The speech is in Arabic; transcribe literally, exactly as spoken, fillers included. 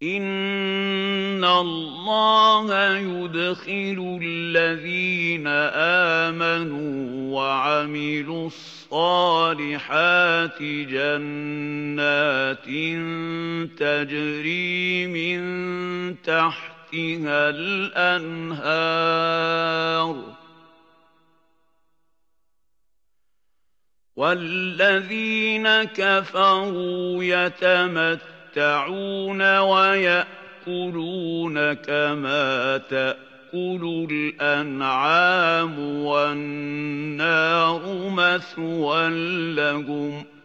إِنَّ اللَّهَ يُدْخِلُ الَّذِينَ آمَنُوا وَعَمِلُوا الصَّالِحَاتِ جَنَّاتٍ تَجْرِي مِن تَحْتِهَا الْأَنْهَارُ وَالَّذِينَ كَفَرُوا يَتَمَتَّعُونَ وَيَأْكُلُونَ كَمَا تَأْكُلُ الْأَنْعَامُ وَالنَّارُ مَثْوًى لَّهُمْ